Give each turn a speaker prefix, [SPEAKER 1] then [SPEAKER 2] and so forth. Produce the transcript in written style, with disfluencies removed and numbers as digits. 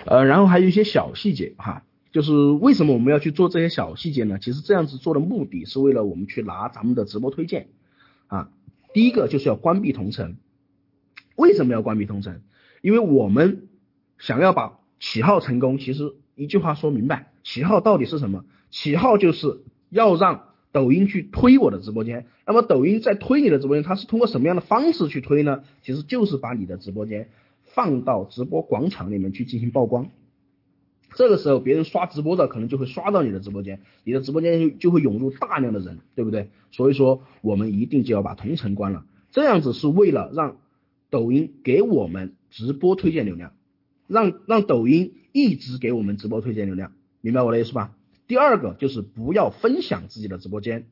[SPEAKER 1] 然后还有一些小细节哈，就是为什么我们要去做这些小细节呢？其实这样子做的目的是为了我们去拿咱们的直播推荐啊。第一个就是要关闭同城。为什么要关闭同城？因为我们想要把起号成功，其实一句话说明白，起号到底是什么？起号就是要让抖音去推我的直播间。那么抖音在推你的直播间，它是通过什么样的方式去推呢？其实就是把你的直播间放到直播广场里面去进行曝光。这个时候别人刷直播的可能就会刷到你的直播间，你的直播间就会涌入大量的人，对不对？所以说我们一定就要把同城关了，这样子是为了让抖音给我们直播推荐流量，让抖音一直给我们直播推荐流量，明白我的意思吧？第二个就是不要分享自己的直播间，